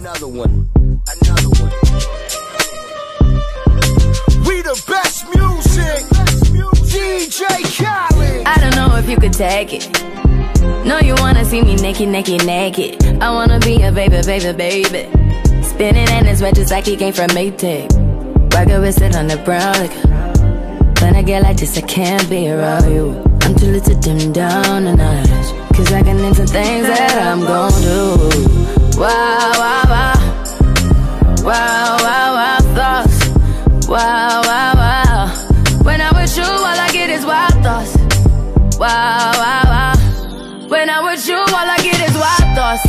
Another one. We the best music. DJ Khaled. I don't know if you could take it. No, you wanna see me naked, naked, naked. I wanna be a baby, baby, baby. Spinning in his red just like he came from Maytag. Rocket with it on the brown liquor. When I get like this, I can't be around you. I'm too little to dim down a notch, cause I can into things that I'm gon' do. Wow, wow, wow. Wow, wow, wow, thoughts. Wow, wow, wow. When I'm with you, all I get is wild thoughts. Wow, wow, wow. When I'm with you, all I get is wild thoughts.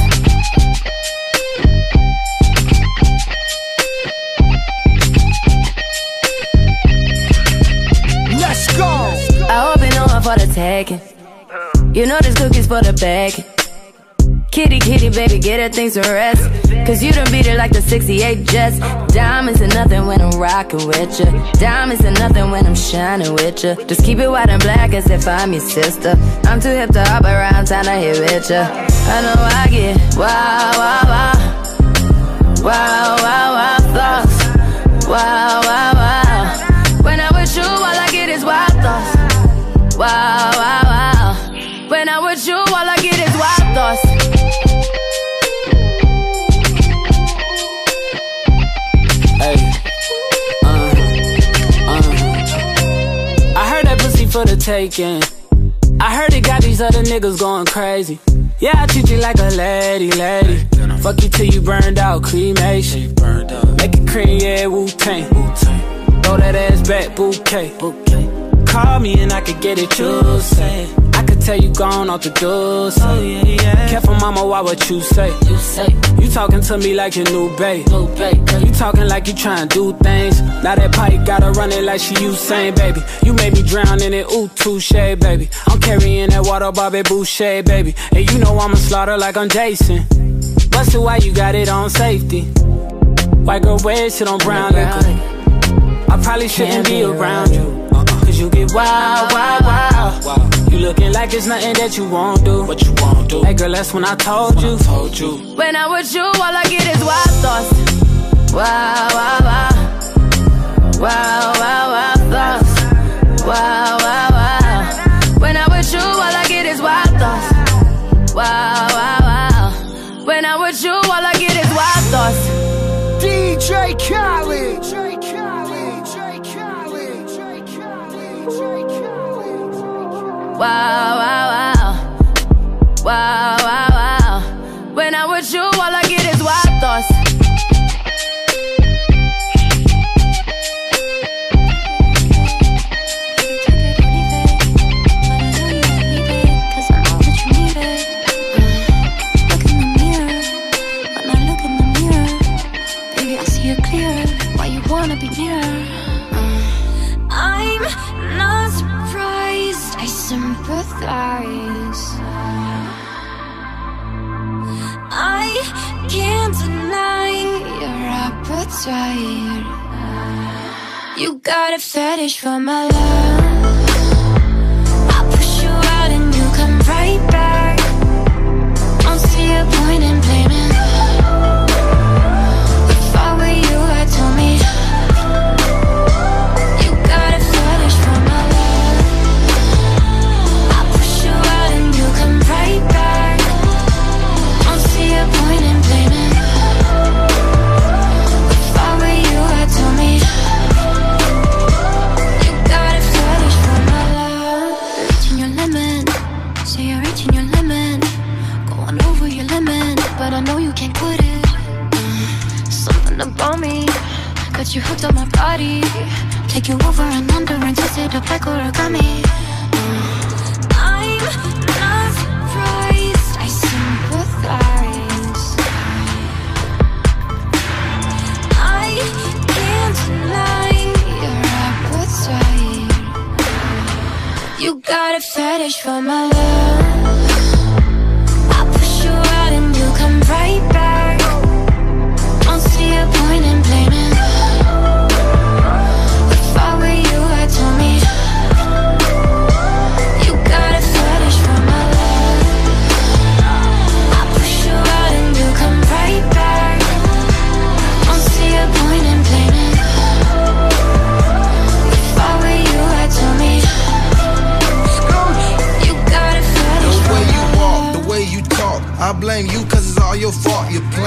Let's go. I hope you know I'm for the taking. You know this cookie's for the bag. Kitty, kitty, baby, get her things to rest. Cause you done beat it like the 68 Jets. Diamonds are nothing when I'm rockin' with ya. Diamonds are nothing when I'm shining with ya. Just keep it white and black as if I'm your sister. I'm too hip to hop around town to hit with ya. I know I get wow, wow, wow. Wow, wow, wow, thoughts. Wow, wow, wow. When I'm with you, all I get is wild thoughts. Wow, wow, wow. When I'm with you, all I get is wild thoughts. I heard that pussy for the taking. I heard it got these other niggas going crazy. Yeah, I treat you like a lady, lady. Fuck you till you burned out, cremation. Make it cream, yeah, Wu-Tang. Throw that ass back, bouquet. Call me and I could get it, you say. I could tell you gone off the door, say. Oh, yeah, yeah. Careful, mama, why what you say? You talking to me like your new babe. You talking like you trying to do things. Now that pipe gotta run it like she Usain, baby. You made me drown in it, ooh, touche, baby. I'm carrying that water, Bobby Boucher, baby. And you know I'ma slaughter like I'm Jason. Busted, why you got it on safety? White girl wear shit on brown liquor. I probably shouldn't be around you. Cause you get wild, wild, wild. You looking like it's nothing that you won't do. What you won't do? Hey girl, that's when I told you. When I'm with you, all I get is wild thoughts. Wow, wow, wow. Wow, wow, wow, thoughts. Wow, wow, wow. When I'm with you, all I get is wild thoughts. Wow, wow, wow. When I'm with you, all I get is wild thoughts. DJ Khaled. Wow, wow, wow. Wow, wow, wow. When I'm with you, all I get is wild thoughts. Wanna be near. I'm not surprised, I sympathize. I can't deny your appetite. You got a fetish for my love. I push you out and you come right back. Don't see a point in blaming. If I were you, I'd tell me. But I know you can't quit it. Something about me got you hooked on my body. Take you over and under and twist it up like origami. I'm not surprised, I sympathize. I can't deny your appetite. You got a fetish for my love. Come right back. Don't see a point in blaming. If I were you, I'd tell me. You got a fetish for my love. I push you out and you come right back.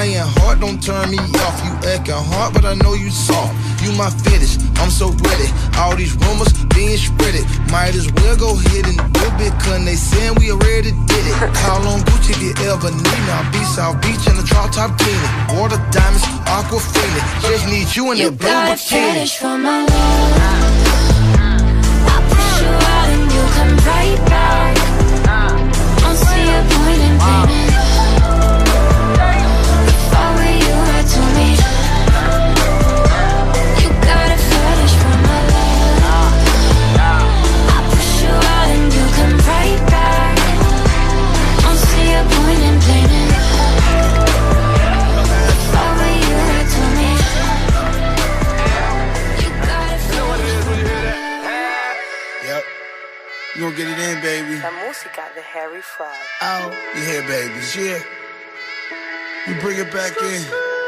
playing hard, don't turn me off. You acting hard, but I know you soft. You my fetish, I'm so ready. All these rumors being spreaded. Might as well go ahead and do it, cause they saying we already did it. Call on Gucci if you ever need me. I'll be South Beach in the drop top cleaning. Water diamonds, aquafina. Just need you in that blue bikini. You got a fetish for my love. I push you out and you come right back. Don't see a point in blaming. If I were you, I'd do me. You got a fetish for my love. I push you out and you come right back. Don't see a point in blaming. If I were you, I'd do me. You got a fetish for my love. Yep. You gon' get it in, baby. La música de Harry Fraud. Oh, you hear, babies, yeah. You bring it back in.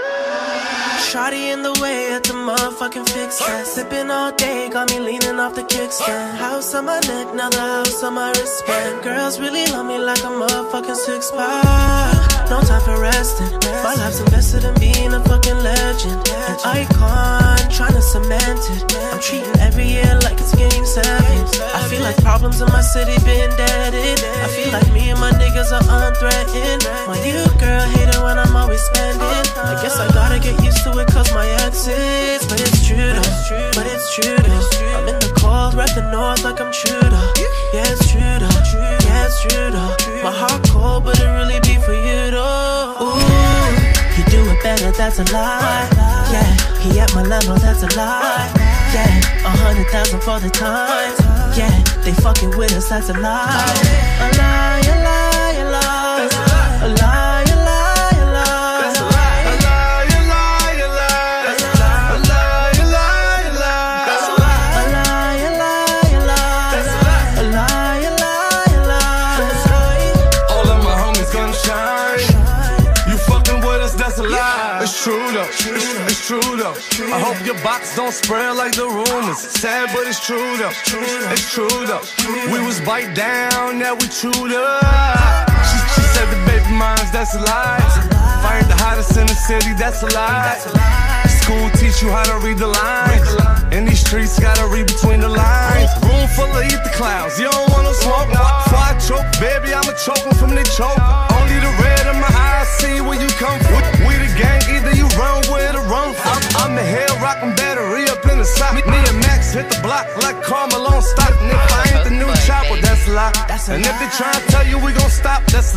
Shawty in the way at the motherfucking fix that. Sipping all day, got me leaning off the kickstand. House on my neck, now the house on my wristband. Girls really love me like a motherfucking six-pack. No time for resting. My life's invested in being a fucking legend. An icon, trying to cement it. I'm treating every year like it's game 7. I feel like problems in my city been deaded. I feel like me and my niggas are unthreatened. My new girl hate it when I'm always spending. I guess I gotta get used to it cause my exes. But it's true though, but it's true though. I'm in the cold, rep the north like I'm Trudeau. Yeah, it's true though, yeah, it's true though. My heart cold, but it really be for you though. Ooh, he do it better, that's a lie. Yeah, he at my level, that's a lie. Yeah, 100,000 for the time. Yeah, they fucking with us, that's a lie. A lie, a lie, a lie. A lie, a lie, a lie. That's a lie. A lie, a lie, a lie. That's a lie. A lie, a lie, a lie. That's a lie. A lie, a lie, a lie. That's a lie. A lie, a lie, a lie. That's right. All of my homies gonna shine. You fucking with us, that's a lie. It's true though, it's true though. I hope your box don't spread like the rumors. Sad but it's true though, it's true though. We was bite down, now we chewed up. She said the baby moms, that's a lie. Fired the hottest in the city, that's a lie. School teach you how to read the lines. In these streets, gotta read between the lines. Room full of ether clouds, you don't want no smoke. Before I choke, baby, I'ma choke them from the choke. Only the red in my eyes see where you come from. We the gang, either you run with or run from. I'm the hell rockin' battery up in the sock. Me and Max hit the block like Carmelo stock. And if I ain't the new chopper, that's a lie. And if they try to tell you we gon' stop, that's a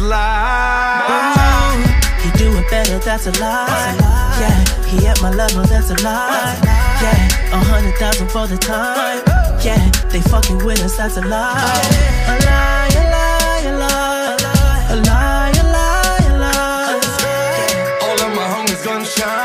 lie. He do it better, that's a lie. Yeah, he at my level, that's a lie. Yeah, 100,000 for the time. Yeah, they fucking with us, that's a lie. A lie, a lie, a lie. A lie, a lie, a lie. All of my homies gonna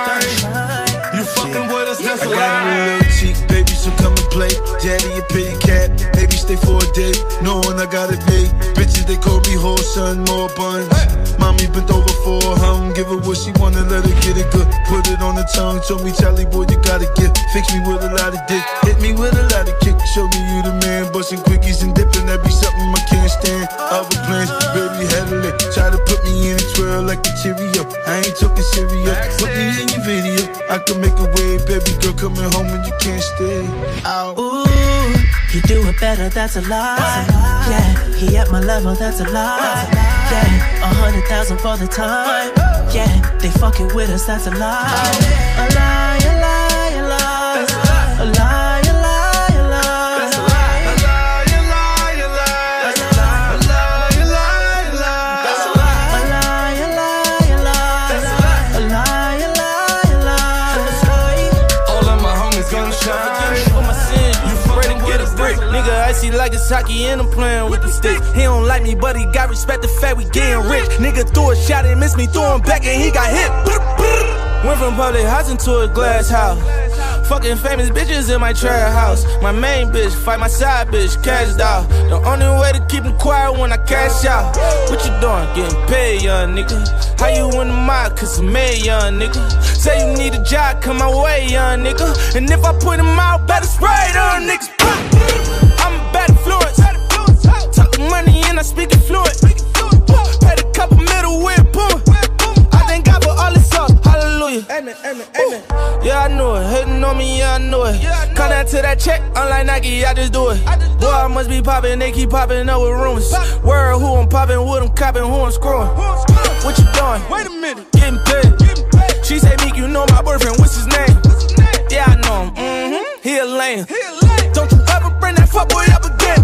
shine. You fucking with us, that's a lie. I got a little cheek, baby, so come and play. Daddy a pity cat, maybe stay for a day. Knowing I got it made. Bitches, they call me whole son, more buns. Mommy bent over for her hum. Give her what she wanna, let her get it good. Put it on the tongue, told me, Charlie boy, you gotta get. Fix me with a lot of dick, hit me with a lot of kick. Show me you the man, busting quickies and dipping. That be something I can't stand. Other plans, baby, handle it. Try to put me in a twirl like a Cheerio. I ain't talking serious. Put me in your video. I can make a wave, baby girl, coming home and you can't stay. Ow. Ooh, he do it better, that's a lie. Yeah, he at my level, that's a lie. Yeah, 100,000 for the time. Yeah, they fucking with us, that's a lie. A lie, a lie, a lie. A lie, a lie, a lie. That's a lie. A lie, a lie, a lie. That's a lie. A lie, a lie, a lie. That's a lie. A lie, a lie, a lie. That's a lie. A lie, a lie, a lie. That's right. All of my homies gonna shine. For my sin, you ready to get a brick. Nigga, icy like it's hockey and I'm playing with the sticks. He don't like me, but he got respect the fact we getting rich. Nigga threw a shot and missed me, threw him back and he got hit. Went from public housing to a glass house. Fucking famous bitches in my trap house. My main bitch fight my side bitch, cashed out. The only way to keep him quiet when I cash out. What you doing? Getting paid, young nigga. How you in the mob? Cause I'm made, young nigga. Say you need a job, come my way, young nigga. And if I put him out, better spray them niggas. I'm a bad influence. Talking money and I speak it fluent. Paid a couple middle with boom. I thank God for all this sauce. amen, amen, amen. Yeah, I knew it. Hating on me, yeah, I knew it. Come down to that check, unlike Nike, I just do it. Boy, I must be popping, they keep popping up with rumors. Word, who I'm popping with, I'm copping, who I'm screwing. What you doing? Wait a minute. Getting paid. She say, Meek, you know my boyfriend, what's his name? Yeah, I know him. He a lame. Don't you ever bring that fuckboy up again.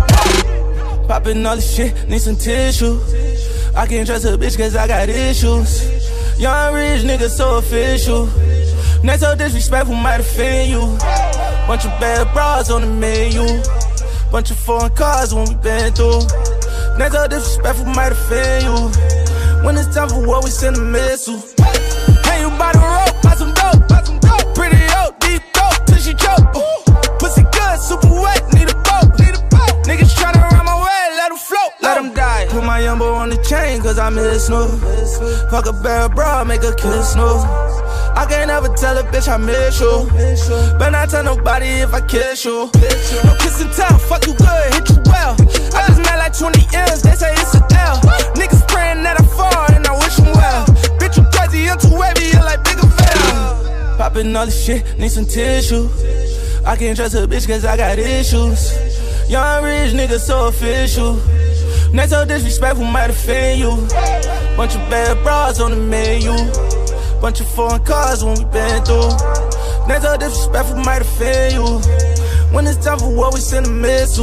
Popping all this shit, need some tissue. I can't trust a bitch cause I got issues. Young rich nigga so official. Next so disrespectful might offend you. Bunch of bad bras on the menu. Bunch of foreign cars when we been through. Next so disrespectful might offend you. When it's time for war we send a missile. Hey, you by the rope, buy some dope. Pretty old, deep dope till she choke. Pussy good, super wet, need a boat. Niggas tryna run my way, let them float, let them die. Put my young boy on the chain cause I miss no. Fuck a bad bra, make her kiss no. I can't ever tell a bitch I miss you. Better not tell nobody if I kiss you. No kiss and tell, fuck you good, hit you well. I just met like 20 M's, they say it's a L. Niggas praying that I fall and I wish them well. Bitch you crazy, I'm too wavy, you're like Bigger Bell. Popping all this shit, need some tissue. I can't trust a bitch cause I got issues. Young rich nigga so official. Next so disrespectful might offend you. Bunch of bad bras on the menu. Bunch of foreign cars when we been through. Next so disrespectful might offend you. When it's time for war we send a missile.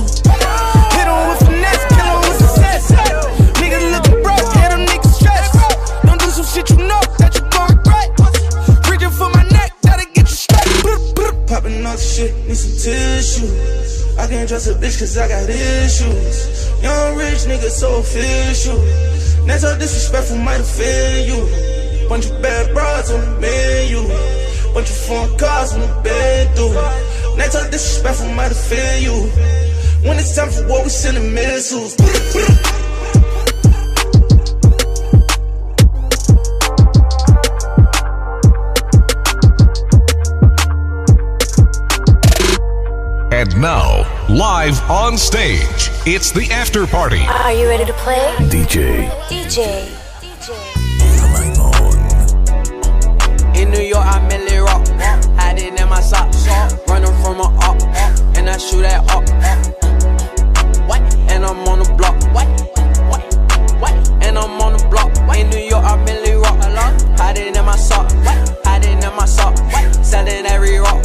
Hit em with finesse, kill em with success. Niggas looking broke, hit them niggas stressed. Don't do some shit you know that you gon' regret. Reaching for my neck, that'll get you straight. Popping all the shit, need some tissue. I can't trust a bitch cause I got issues. Young rich nigga so official. Next so disrespectful might offend you. Bunch of bad bras on the menu. Bunch of foreign cars when we been through. Next so disrespectful might offend you. When it's time for war we send the missiles. And now, live on stage, it's the after party. Are you ready to play? DJ. In New York, I merely rock. Hiding in my socks. Running from a up. And I shoot at up. And I'm on the block. And I'm on the block. In New York, I merely rock. Hiding in my sock. Hiding in my sock. Selling every rock.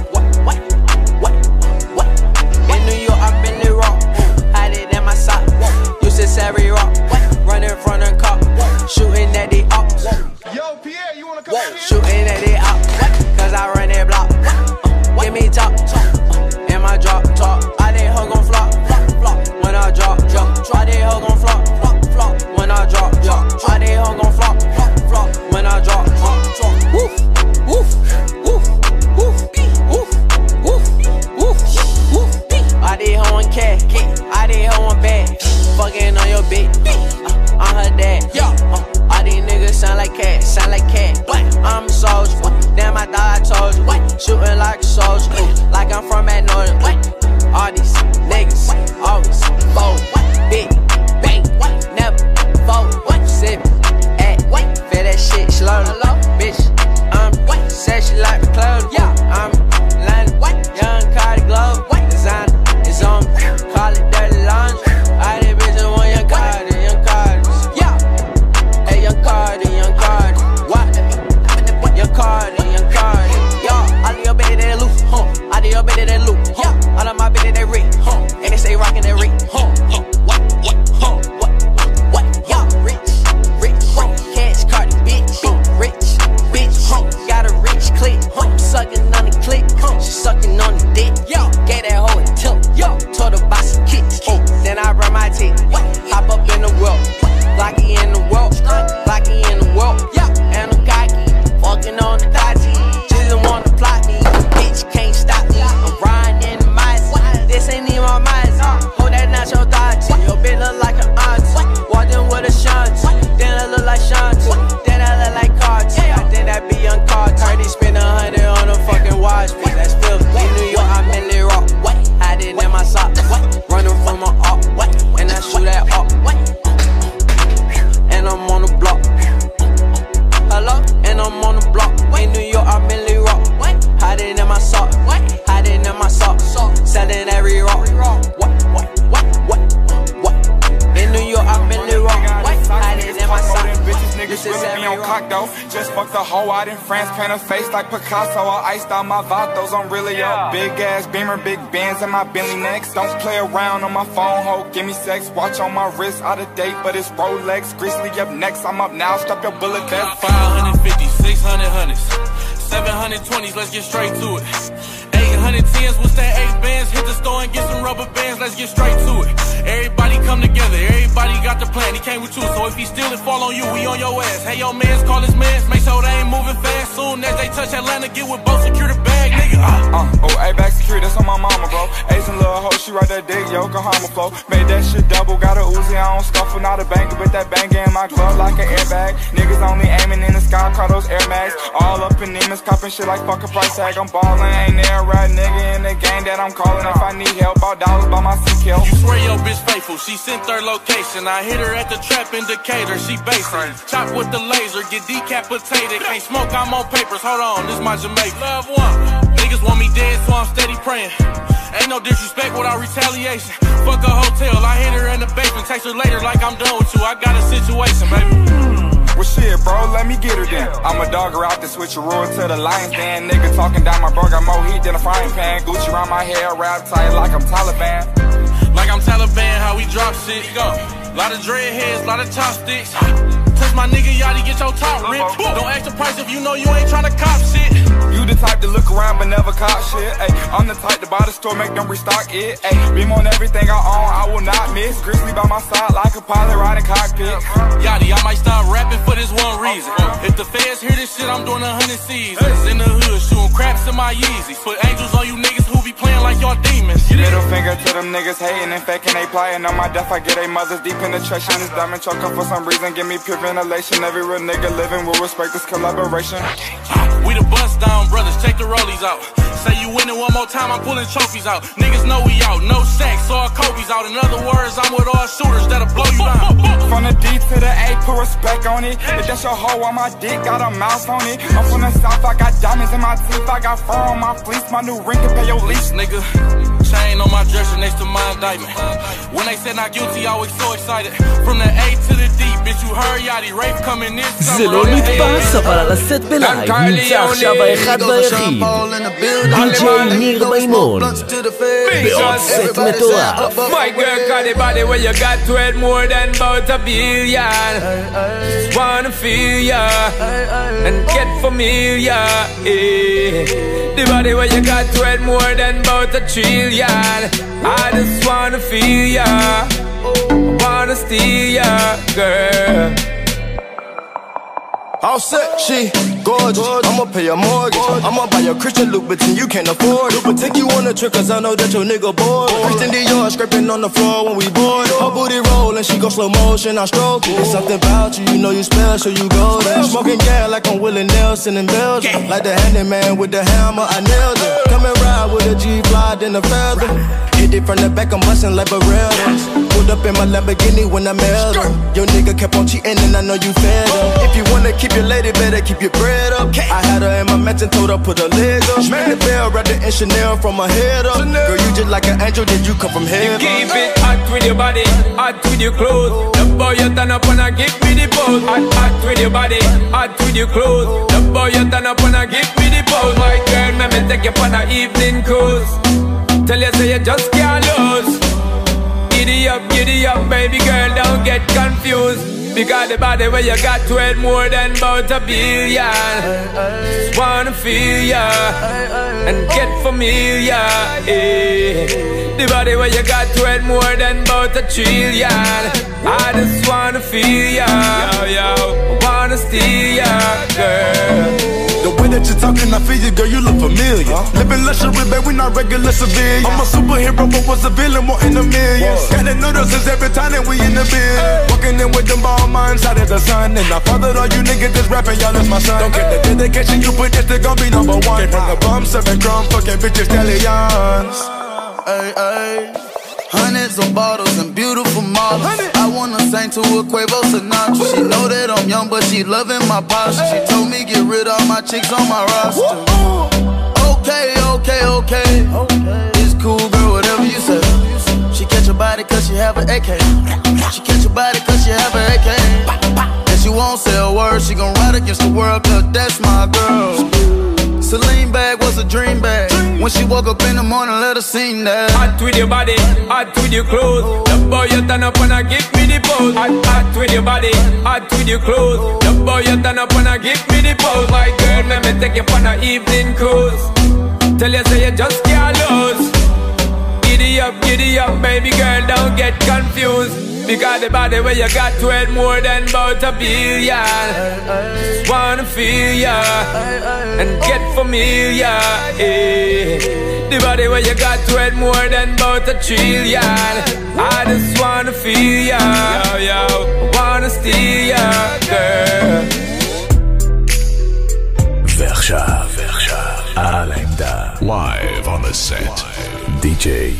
In New York, I merely rock. Hiding in my sock. Used to every rock. Running from the cop. Shooting at the ops. Yo, Pierre, you wanna come out here? Shooting at it up, cause I run that block. Give me top, in my drop, top. I did her gon' flop, when I drop. I did her gon' flop, when I drop. I did her gon' flop, when I drop. Woof, woof, woof, woof, woof, woof, woof, woof. I did her one cat, I did her one bag. Fucking on your bitch, I'm her dad. All these niggas sound like cat. I'm a soldier, damn I thought I told you. Shooting like a soldier, like I'm from at Northern. All these niggas always fold. Big bang, never fold. Sip at, feel that shit slowly. Bitch, said she like my clothes. I'm London, young Cardi Globe. Designer is on me, call it dirty laundry. All these bitches want young Cardi, young Cardi. Hey, young Cardi, young Cardi. What? Young Cardi, young Cardi. Yo, all of your bitches they loose, all of your bitches they loose, all of my bitches they rich, and they stay rockin' that rich, what? Yo, rich, cash Cardi, bitch, rich, got a rich click, sucking on the click, she sucking on the dick, gave that hoe a tip, told her buy some kicks, then I run my teeth, hop up in the world, Glocky in the world, and I'm cocky, walking on the dodgy, just wanna plot me, bitch can't stop me, I'm riding in the mice, this ain't even my mice, hold that nacho dodgy, your bitch look like an auntie, walked in with a shanty, then I look like shanty, then I look like Carti, I think that be young Carti, spend 100 on a fucking watch piece, that's filthy, in New York I'm in the rock, hiding in my sock, running from my up, and I shoot that up, and I'm on the block. Hello? And I'm on the block. In New York, out in France, paint a face like Picasso. I iced out my vatos, I'm really up. Big ass Beamer, big Benz and my Bentley next. Don't play around on my phone, ho, give me sex. Watch on my wrist, out of date, but it's Rolex. Grizzly up next, I'm up now, stop your bullet death. 550, 600 hundreds, 720s, let's get straight to it. 810s, what's that 8 bands? Hit the store and get some rubber bands, let's get straight to it. Everybody come together, everybody got the plan, he came with you. So if he steal it, fall on you, we on your ass. Hey, your mans, call his mans, make sure they ain't moving fast. Soon as they touch Atlanta, get with both, secure the bag, nigga. Oh, A-back security, that's on my mama, bro. Ace and little hoe, she right that dick, Yokohama flow. Made that shit double, got a Uzi, I don't scuffle, not a banger, but that banger in my glove like an airbag. Niggas only aiming in the sky, call those Air Max. All up in demons, copping shit like fuck a price tag. I'm ballin', ain't there, right nigga in the game that I'm calling. If I need help, all dollars by my CQ. You swear your bitch faithful, she sent her location. I hit her at the trap indicator, she basic. Chop with the laser, get decapitated. Can't smoke, I'm on papers, hold on, this my Jamaica. Love one, niggas want me dead, so I'm steady praying. Ain't no disrespect without retaliation. Fuck a hotel, I hit her in the basement. Text her later like I'm done with you, I got a situation, baby. Well shit, bro, let me get her then. I'm a dogger out the switcheroo to the Lions Den. Nigga talking down my bro, got more heat than a frying pan. Gucci around my hair, wrapped tight like I'm Taliban. Like I'm Taliban, how we drop shit. Go. Lot of dreadheads, lot of chopsticks. Touch my nigga Yachty, get your top ripped. Don't ask the price if you know you ain't tryna cop shit. You the type to look around but never cop shit. Ay, I'm the type to buy the store, make them restock it. Ay, beam on everything I own, I will not miss. Grizzly by my side like a pilot riding cockpit. Yachty, I might stop rapping for this one reason. If the feds hear this shit, I'm doing 100 seasons. In the hood, shooting craps in my Yeezys. Put angels on you niggas who be playing like y'all demons. Middle finger to them niggas hating and faking they playing. On my death, I get they mothers deep penetration. This diamond choke up for some reason, give me pure ventilation. Every real nigga living will respect this collaboration. We the bust down brothers, check the rollies out. Say you winning one more time, I'm pulling trophies out. Niggas know we out, no sacks, all Kobe's out. In other words, I'm with all shooters that'll blow you down. From the D to the A, put respect on it. If that's your hoe on my dick, got a mouse on it. I'm from the south, I got diamonds in my teeth, I got fur on my fleece. My new ring can pay your lease, nigga. Chain on my dresser next to my indictment. When they said not guilty, I was so excited. From the A to the D, bitch, you heard Yachty, Rafe coming in summer. זה לא נתפס, אבל על הסט בלייב נמצא עכשיו האחד והיחיד די.ג'יי ניר מימון בעוד סט מטורף. My girl got the body where you got to it more than about a billion. Just wanna feel ya and get familiar, yeah. The body where you got to it more than about a trillion. I just wanna feel ya, wanna steal ya, girl. All set, she gorgeous. I'ma pay a mortgage. I'ma buy a Christian Louboutin, you can't afford it. But take you on a trip, cause I know that your nigga bored. Christian Dior scraping on the floor when we board. Her booty rollin', she go slow motion, I stroke it. There's something about you, you know you special, you golden. Smoking gas like I'm Willie Nelson in Belgium. Like the handyman with the hammer, I nailed it. Come and ride with a G-Fly, then a feather. Hit it from the back, I'm bustin' like Barrett's. Pulled up in my Lamborghini when I mailed her. Your nigga kept on cheating and I know you fed him. If you wanna keep your lady, better keep your bread up. I had her in my mansion, told her put her leg up. Ring the bell, wrapped it in Chanel from my head up. Girl, you just like an angel, did you come from heaven? You keep it hot with your body, hot with your clothes. The boy you turn up and I give me the pose. Hot with your body, hot with your clothes. The boy you turn up and I give me the pose. My girl, let me take you on an evening cruise. Tell you say you just can't lose. Giddy up, baby girl, don't get confused. Because the body where you got to it more than about a billion. Just wanna feel ya and get familiar, yeah. The body where you got to it more than about a trillion. I just wanna feel ya, yo, wanna steal ya, girl. The way that you're talking, I feel you, girl, you look familiar. Living luxury, babe, we not regular civilians. I'm a superhero, but was a villain, more in the millions. Gotta notice us every time that we in the bed. Walking in with them ball minds out of the sun. And I fathered all you niggas that's rapping, y'all is my son. Don't get the dedication you put, this they gon' be number one. Came from the bum, serving crumb, fucking bitches, stallions. Ay, ay. Hundreds of bottles and beautiful models. I wanna sing to a Quavo Sinatra. She know that I'm young, but she loving my posture. She told me get rid of my chicks on my roster. Okay. It's cool, girl, whatever you say. She catch your body cause she have an AK. She catch your body cause she have an AK. And she won't say a word. She gon' ride against the world, cause that's my girl. Celine bag was a dream bag. When she woke up in the morning, let her sing that. Hot with your body, hot with your clothes. The boy you turn up and I give me the pose. Hot with your body, hot with your clothes. The boy you turn up and I give me the pose. My girl, let me take you on an evening cruise. Tell you say you just can't lose. Giddy up, baby girl, don't get confused. Because the body where you got to it more than about a billion. Just wanna feel ya and get familiar, eh. The body where you got to it more than about a trillion. I just wanna feel ya, yo, wanna steal ya, girl. ועכשיו, על העמדה. Live on the set. DJ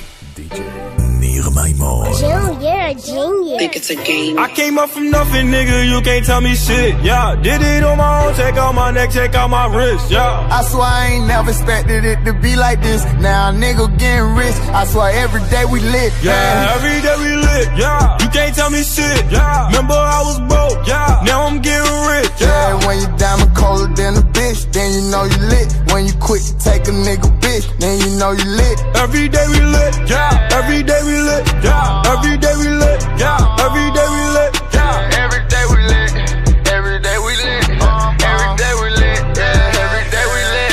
ניר מימון. June, you're a genius. Think it's a game. I came up from nothing, nigga, you can't tell me shit. Yeah, did it on my own, check out my neck, check out my wrist. Yeah, I swear I ain't never expected it to be like this. Now a nigga getting rich. I swear every day we lit. Yeah, every day we lit. Yeah, you can't tell me shit. Yeah, remember I was broke. Yeah, now I'm getting rich. Yeah, when you diamond colder than a bitch, then you know you lit. When you quit to take a nigga bitch, then you know you lit. Every day we lit. Yeah, every day we lit. Yeah, every day we lit. Yeah, every day we lit. Yeah, every day we lit. Every day we lit. Every day we lit. Yeah, every day we lit.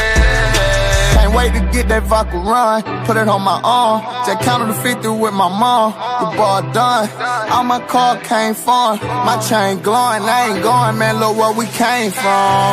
Can't wait to get that vodka run, put it on my arm. Just counted the 50 with my mom. The ball done. All my car came from. My chain glowing. I ain't going, man. Look where we came from.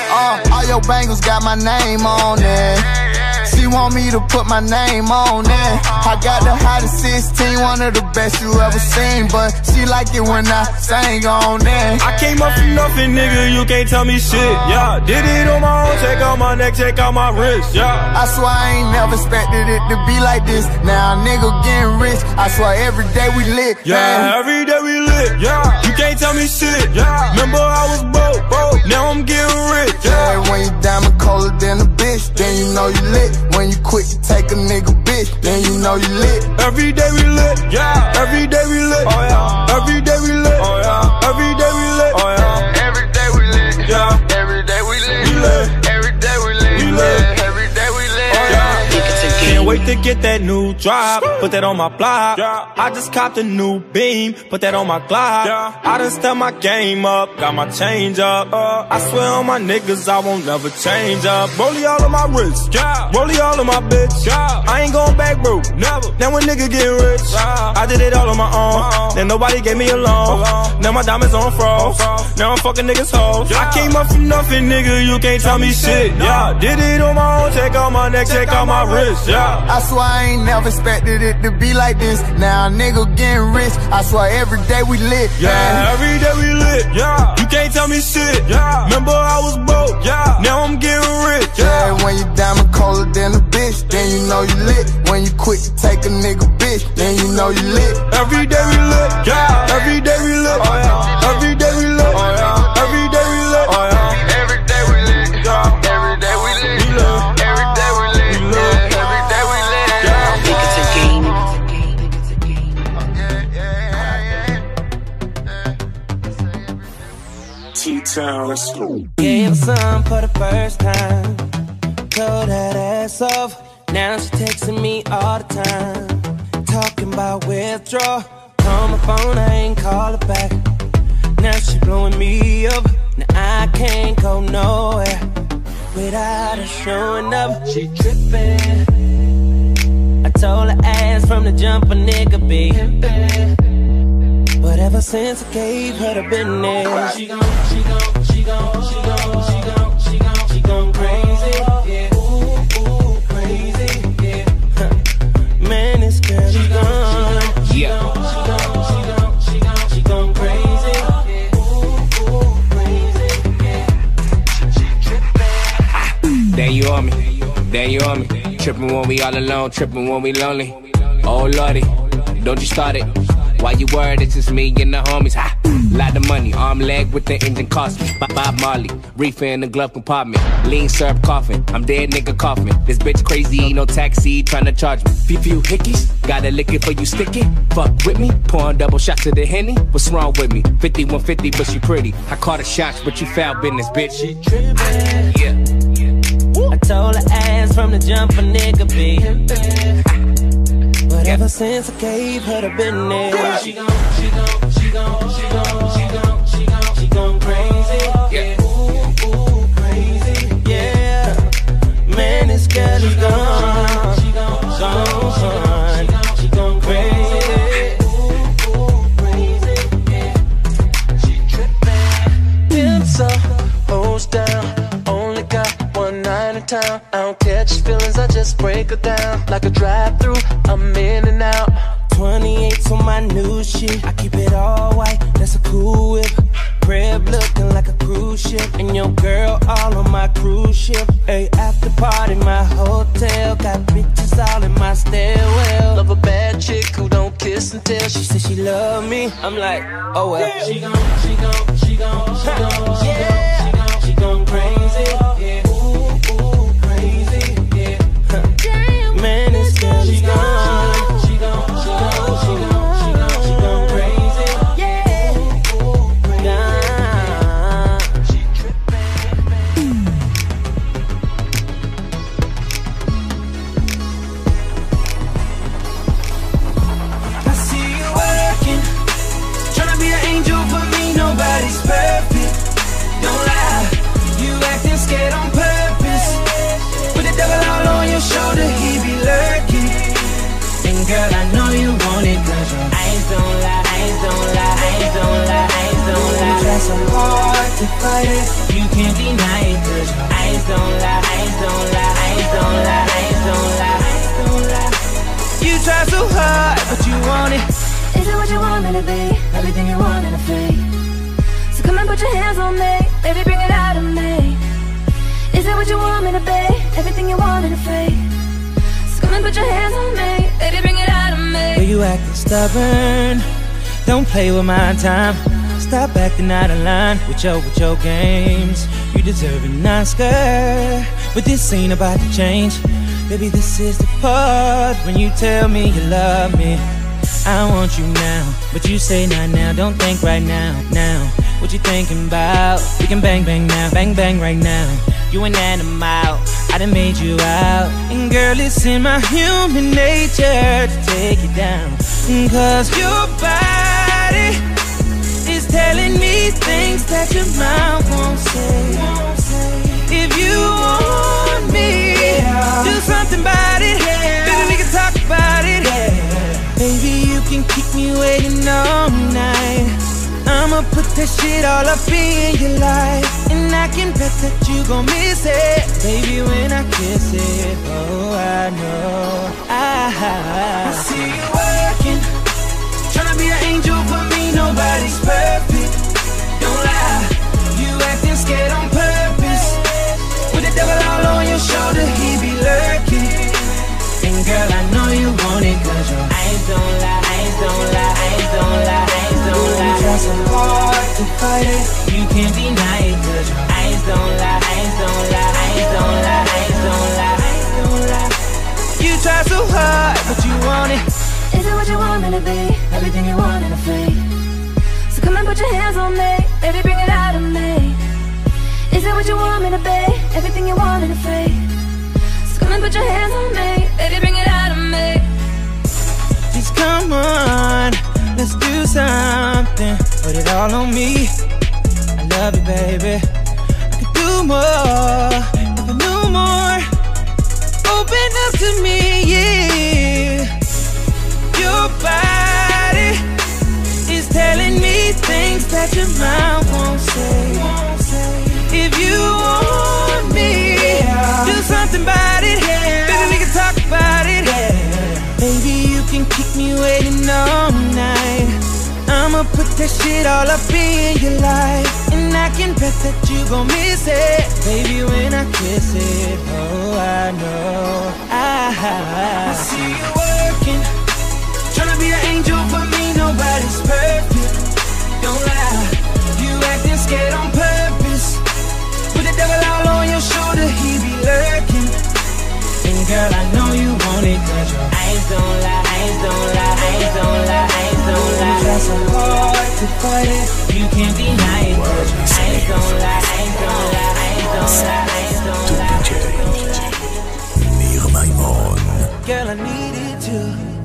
All your bangles got my name on it. She want me to put my name on it. I got the hottest 16, one of the best you ever seen. But she like it when I sang on it. I came up from nothing, nigga, you can't tell me shit. Yeah, did it on my own, check out my neck, check out my wrist. Yeah, I swear I ain't never expected it to be like this. Now a nigga getting rich. I swear every day we lit. Yeah, every day we lit. Yeah, you can't tell me shit. Yeah, remember I was broke. Now I'm getting rich. Yeah, when you diamond colder than a bitch, then you know you lit. When you quit to take a nigga bitch, then you know you lit. Every day we lit. Yeah, every day we lit. Oh yeah, every day we lit. Oh yeah, every day we lit. Oh yeah, every day we lit. Yeah, every day we lit. We lit. Every day we lit. We lit. Every day we lit. Oh yeah. Can't wait to get that new drop, put that on my block. I just copped a new beam, put that on my Glock. I done stepped my game up, got my change up. I swear on my niggas, I won't never change up. Rollie all of my wrist, rollie all of my bitch. I ain't going back, bro, never. Now a nigga get rich, I did it all on my own. Then nobody gave me a loan. Now my diamonds on froze. Now I'm fucking niggas hoes. I came up from nothing, nigga, you can't tell me shit. Yeah, did it on my own, check out my neck, check out my wrist. Yeah, I swear I ain't never expected it to be like this. Now a nigga getting rich. I swear every day we lit. Yeah, every day we lit. Yeah, you can't tell me shit. Yeah, remember I was broke. Yeah, now I'm getting rich. Yeah, when you diamond colder than a bitch, then you know you lit. When you quit to take a nigga bitch, then you know you lit. Every day we lit. Yeah, every day we lit. Oh yeah, every day we lit. Oh yeah, every day we lit. Oh yeah, every day we lit. Yeah, every day we lit. We lit. Every day we lit. We lit. Every day we lit. Yeah, I think it's a game. T-Town, let's go. Gave her some for the first time. Told that ass off. Now she texting me all the time. Talking about withdraw. On my phone, I ain't call her back. Now she blowing me up. Now I can't go nowhere without her showing up. She tripping. I told her ass from the jump a nigga be pimpin'. But ever since I gave her the business, she gon' crazy, yeah. Ooh, crazy, yeah. Man, this girl, she gon' crazy, yeah. Ooh, crazy, yeah. She trippin'. There you on me, there you on me. Trippin' when we all alone, trippin' when we lonely. Oh lordy, don't you start it. Why you worried? It's just me and the homies. Ha! Lot of money, arm leg with the engine cost me. Bob Marley, reefer in the glove compartment. Lean syrup coughing, I'm dead nigga coughing. This bitch crazy, no taxi, tryna charge me. Few hickeys, gotta lick it for you stick it. Fuck with me, pouring double shots of the Henny. What's wrong with me? 5150, but she pretty. I caught her shots, but you foul business, bitch. She trippin'. Yeah. I told her ass from the jump a nigga be pimpin'. But ever since I gave her the business, she gon' crazy. Yeah. Ooh, crazy. Yeah. Man, this girl is gone. She gon' crazy. Ooh, crazy. Yeah. She trippin'. Pimps up, hoes down. Only got one night in town. I don't catch feelings, I just break her down. Like a drive-through, I'm in and out. 28's on my new shit. I keep it all white, that's a cool whip. Crib looking like a cruise ship. And your girl all on my cruise ship. Hey, after party, my hotel. Got bitches all in my stairwell. Love a bad chick who don't kiss and tell. She said she love me, I'm like, oh well. Yeah. She gon' crazy. Yeah. Ooh, crazy. Yeah. Man, this girl is gone. She gon' crazy. Yeah. She trippin'. I see you working, tryna be an angel for me. Nobody's perfect. Don't lie, you acting scared on purpose. With the devil all on your shoulder, he be lurking. And girl, I know you want it, cause your eyes don't lie, eyes don't lie, eyes don't lie, eyes don't lie. You try so hard to fight it, you can't deny it, cause your eyes don't lie, eyes don't lie, eyes don't lie, eyes don't lie, eyes don't lie. You try so hard, but you want it. Is it what you want me to be? Everything you want and afraid. So come and put your hands on me, baby, bring it out of me. Is it what you want me to be? Everything you want and afraid. So come and put your hands on me, baby, bring it out of me. Well, you acting stubborn, don't play with my time. Stop acting out of line with your games. You deserve an Oscar, but this ain't about to change. Baby, this is the part when you tell me you love me. I want you now, but you say not now, don't think right now, now. What you thinking about? We can bang bang now, bang bang right now. You an animal, I done made you out. And girl, it's in my human nature to take you down. Cause your body is telling me things that your mouth won't say. If you want me, do something about it. Baby, we can talk about it. Baby, you can keep me waiting all night. I'ma put that shit all up in your life. And I can bet that you gon' miss it, baby, when I kiss it. Oh, I know I see you working, tryna be an angel for me. Nobody's perfect. Don't lie, you acting scared on purpose. With the devil all on your shoulder, he be lurking. And girl, I know you want it, cause your eyes don't lie, eyes don't lie, eyes don't lie, eyes don't lie. You try so hard to fight it, you can't deny it, cause your eyes don't lie, eyes don't lie, eyes don't lie, eyes don't lie, eyes don't lie. You try so hard, but you want it. Is it what you want me to be? Everything you want and afraid. So come and put your hands on me, baby, bring it out of me. Is it what you want me to be? Everything you want and afraid. So come and put your hands on me, baby, bring it out of me. Just come on, let's do something. Put it all on me. I love you, baby. I could do more if I knew more. Open up to me, yeah. Your body is telling me things that your mouth won't say. If you want me, do something about it. Baby, we can talk about it. Baby, you can keep me waiting all night. I'ma put that shit all up in your life. And I can bet that you gon' miss it, baby, when I kiss it. Oh, I know I see you working, tryna be an angel for me. Nobody you can't deny it. I ain't gon' lie, I ain't gon' lie, I ain't gon' lie, I ain't gon' lie. ניר מימון. Girl, I needed you.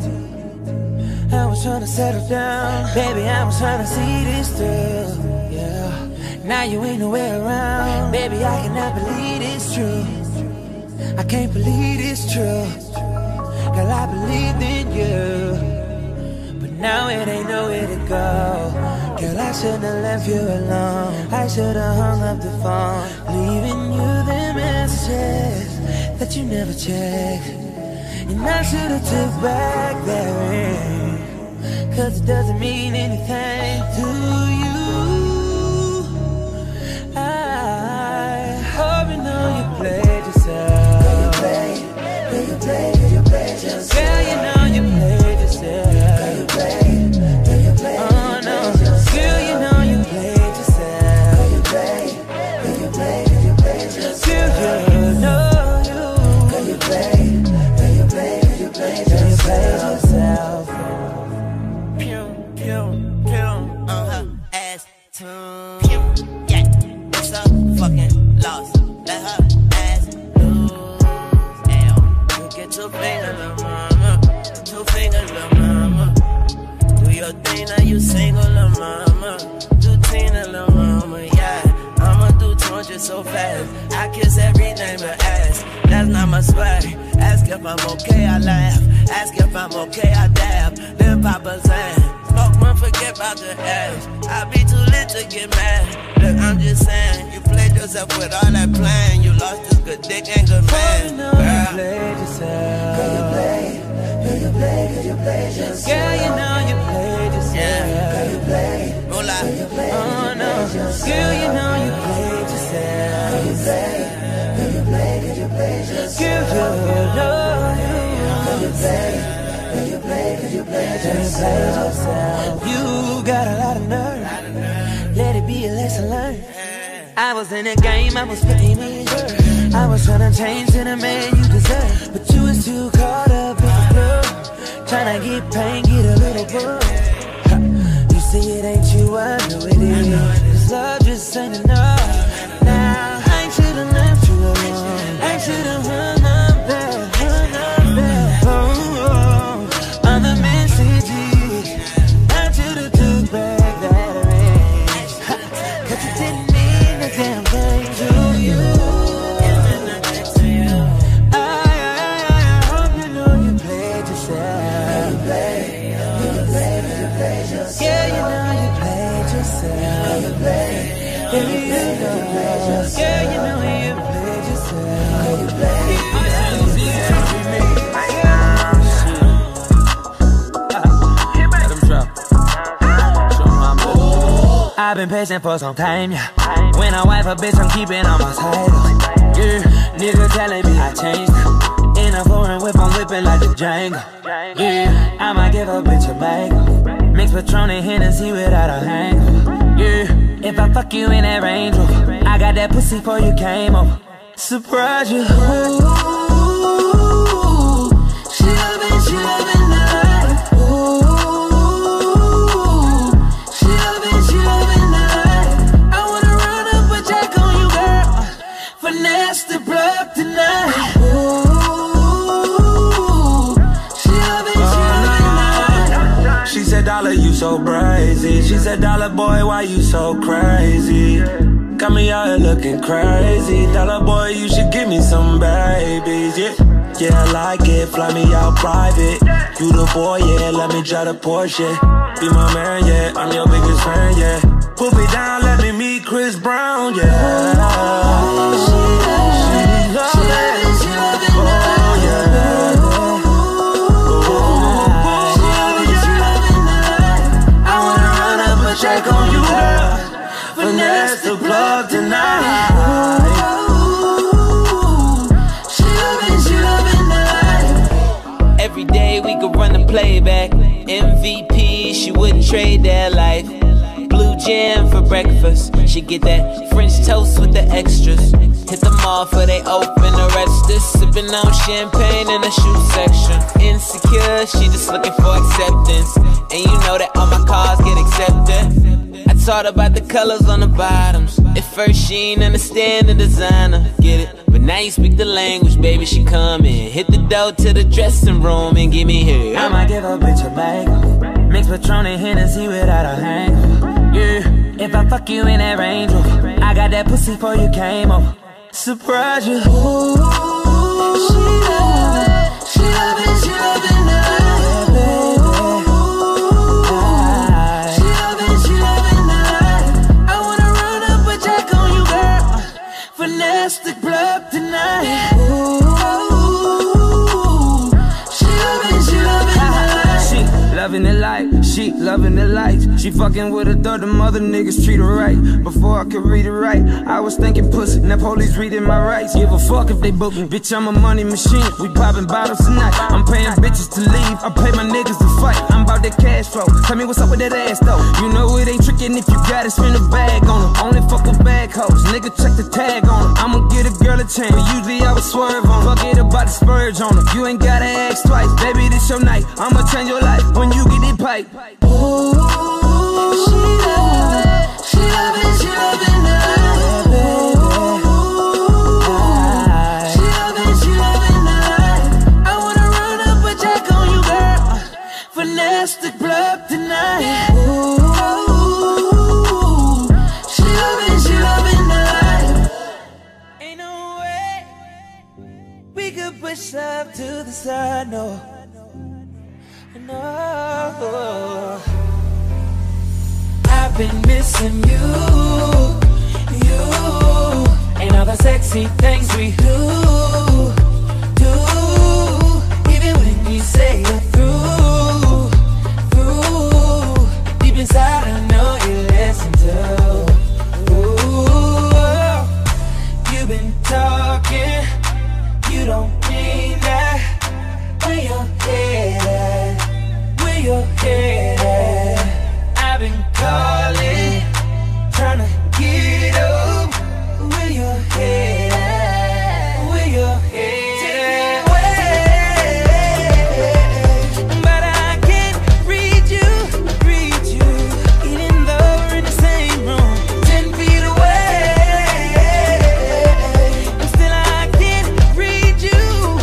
I was trying to settle down. Baby, I was trying to see this through. Yeah. Now you ain't nowhere around. Baby, I cannot believe it's true. I can't believe it's true. Girl, I believed in you, but now it ain't nowhere to go. Girl, I shouldn't have left you alone. I should have hung up the phone, leaving you the messages that you never checked. And I should have took back that ring, 'cause it doesn't mean anything to you. I hope you know you played yourself. You played yourself. Girl, you know you played yourself. You played yourself. Oh no, girl, you know you played yourself. You played yourself. Girl, you know you played yourself. Pew, pew, pew, ass tune. Pew, yeah, it's a fucking loss. Let her ass lose. L, you get 2 fingers, lil' mama. 2 fingers, lil' mama. Do your thing, now you single, lil' mama. Do Tina, lil' mama, yeah. I'ma do 200 so fast. I kiss everything but ass. That's not my swag. Ask if I'm okay, I laugh. Ask if I'm okay, I dab. Then Papa Zan. Smoke one, forget about the ass. I be too lit to get mad. Look, I'm just saying, you played yourself with all that plan. You lost this good dick and good man. You know you played yourself. Girl, you played yourself. Girl, you know you played yourself. Yeah. Girl, you played. Hola. Oh no, girl, you know you played yourself. Girl, you played yourself. Girl, you know you played yourself. You got a lot of nerve. Let it be a lesson learned. I was in the game, I was playing it. I was trying to change to the man you deserve, but you was too caught up in the flow, trying to get pain, get a little buzz. You see it ain't you, I know it is. 'Cause love just ain't enough. Now I should've left you alone. I should've hung up there, on the messages. I should've took back that ring, 'cause you didn't mean a damn thing to you. I hope you know you played yourself. Yeah, you know you played yourself. Yeah, you know you played yourself. I've been patient for some time, yeah. When I wife a bitch, I'm keeping on my title. Yeah, nigga telling me I changed. In a foreign whip, I'm whipping like a Django. Yeah, I might give a bitch a mango. Mix Patron and Hennessy without a hangover. Yeah, if I fuck you in that Range Rover, I got that pussy before you came over. Surprise you. Ooh, she loving the life. Ooh, she loving the life. I wanna run up a check on you, girl. Finesse the plug tonight. Ooh, she loving the life. She said, "Dollar, you so brazy." She said, "Dollar boy, why you so crazy? Got me out here looking crazy. Dollar boy, you should give me some babies, yeah. Yeah, I like it, fly me out private. You the boy, yeah, let me drive the Porsche. Be my man, yeah, I'm your biggest fan, yeah. Put me down, let me meet Chris Brown, yeah. She check on you, girl. Finesse the plug tonight. Ooh, she loving the life. Every day we could run the playback. MVP, she wouldn't trade that life. Blue jam for breakfast. She get that French toast with the extras. Hit the mall for they open the register. Sipping on champagne in the shoe section. Insecure, she just looking for acceptance. And you know that all my cars get accepted. I taught about the colors on the bottoms. At first she ain't understand the designer, get it? But now you speak the language, baby, she coming. Hit the door to the dressing room and give me here. I might give a bitch a makeover. Mix Patron and Hennessy without a hangover. Yeah, if I fuck you in that Range Rover, I got that pussy before you came over. Surprise you. Ooh, she loving the Plastic blood tonight. Ooh, she loving the light. She loving the lights. She fucking with a thought them other niggas treat her right. Before I could read it right, I was thinking pussy. Now police reading my rights. Give a fuck if they book me. Bitch, I'm a money machine. We popping bottles tonight. I'm paying bitches to leave. I pay my niggas to fight. I'm about that cash flow. Tell me what's up with that ass though. You know it ain't trickin' if you got it. Spend a bag on them. Only fuck with bag hoes. Nigga check the tag on them. I'ma get a girl a chance. Usually I would swerve on them. Fuck it about the spurge on them. You ain't gotta ask twice. Baby, this your night. I'ma change your life when you get it pipe. Ooh, she loving the life. She loving the life. I wanna run up a jack on you, girl. Finesse the club tonight. Ooh, she loving the life. Ain't no way we could push up to the side, no. No, I've been missing you, and all the sexy things we do. Even when you say you're through. Deep inside I know you listen to. Ooh, you've been talking, you don't mean that. Where your head at? Your head at. I've been calling, trying to get up. Where your head at? Where your head at? But I can't read you, even though we're in the same room, 10 feet away. And still I can't read you,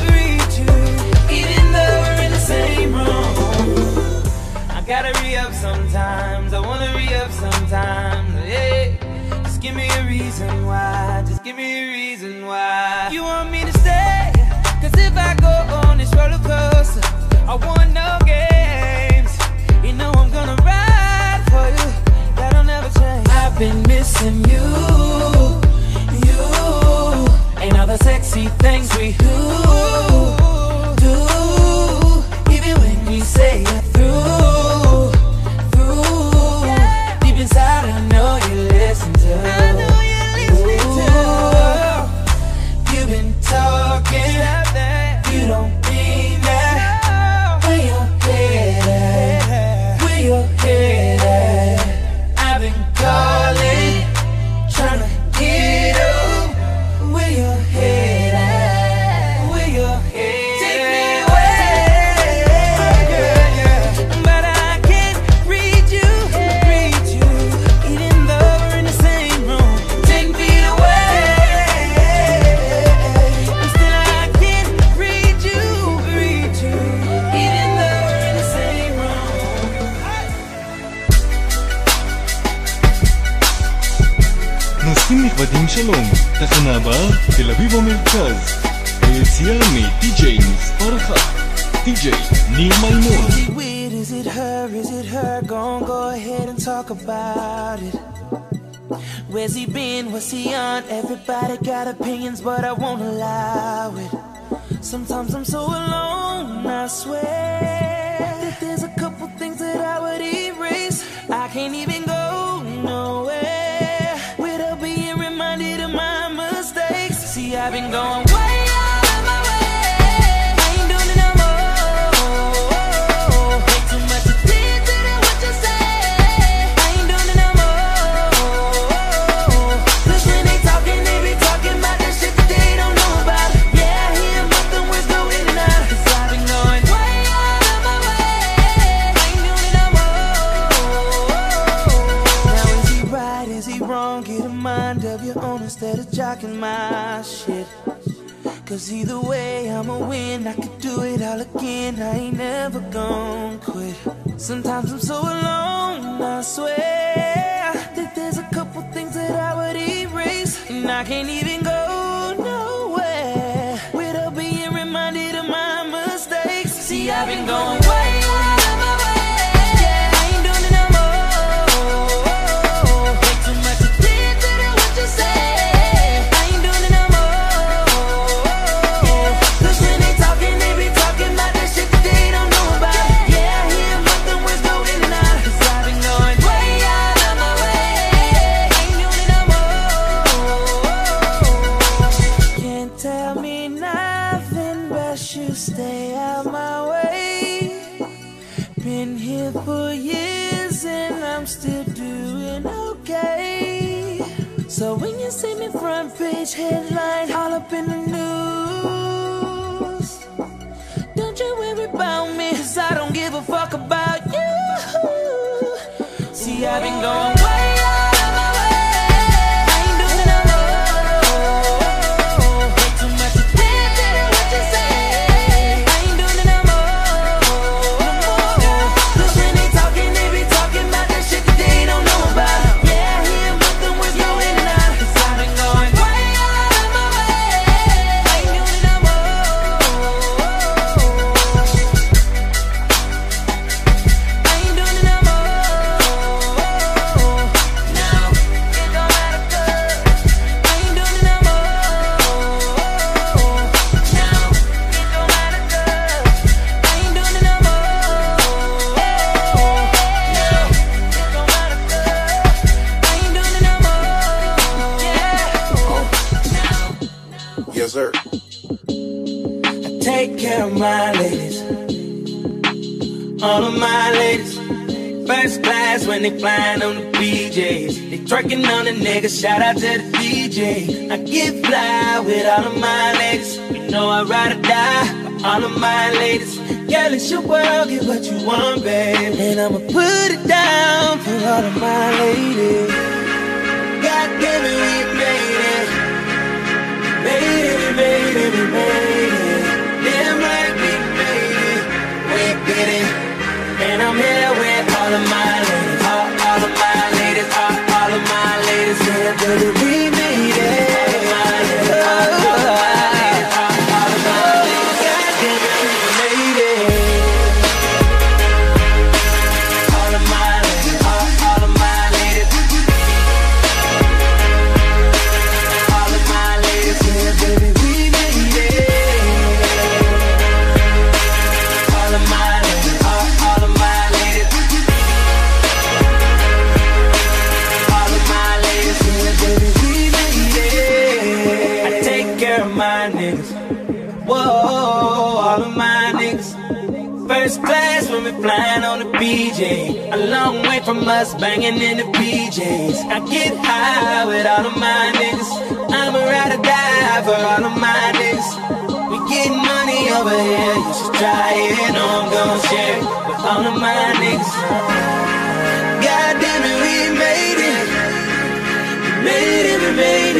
even though we're in the same room. Gotta re-up sometimes, I wanna re-up sometimes, hey. Just give me a reason why, just give me a reason why. You want me to stay, cause if I go on this roller coaster, I want no games. You know I'm gonna ride for you, that'll never change. I've been missing you, and all the sexy things we do. Even when we say you're through. Inside, I know you listen to. I know you listen to. You've been talking, you don't mean that. Where your head at? Where your head at? I've been calling, trying to get up. Where your head at? Where your head at? נוסעים נכבדים שלום, תחנה הבאה, תל אביב המרכז. היציאה מ-DJ מספר 1, DJ ניר מימון. Is it weird, is it her, go ahead and talk about it. Where's he been, what's he on, everybody got opinions but I won't allow it. Sometimes I'm so alone, I swear that there's a couple things that I would erase. I can't even go nowhere without being reminded of my mistakes. See, I've been going way out of my way. I ain't doing it no more. Way too much attention to what you say. I ain't doing it no more. Cause when they talking, they be talking about the either way, I'ma win. I could do it all again. I ain't never gon' quit. Sometimes I'm so alone, I swear that there's a couple things that I would erase, and I can't even go nowhere without being reminded of my mistakes. See, I've been going way out of my way. Yeah, I ain't doing it no more. Way too much attention to what you say. Stay out my way. Been here for years and I'm still doing okay. So when you see me front page headline, all up in the news, don't you worry about me, 'cause I don't give a fuck about you. See, I've been going way out of my way. I ain't doing it no more. Way too much attention to what you say. Yes, sir. I take care of my ladies, all of my ladies. First class when they flying on the PJs. They twerking on the niggas, shout out to the DJ. I get fly with all of my ladies. You know I'd ride or die for all of my ladies. Girl, it's your world, get what you want, babe. And I'ma put it down for all of my ladies. God damn it, we made it. Made it, we made it, we made it. Damn right, we made it. We did it. And I'm here with all of my ladies, all of my ladies, all of my ladies. Yeah, baby, we made it. All of my ladies, all of my ladies, all of my ladies. God damn it, we made it. All of my ladies, all of my ladies. All of my ladies, yeah, baby, we made it. All of my ladies, all of my ladies. All of my ladies, yeah, baby, we made it. I take care of my niggas. Whoa, all of my niggas. First class when we flying on the PJ. A long way from us banging in the PJs. I get high with all of my niggas. I'ma ride or die for all of my niggas. We getting money over here, you should try it. No, I'm gon' share it with all of my niggas. God damn it, we made it. We made it, we made it.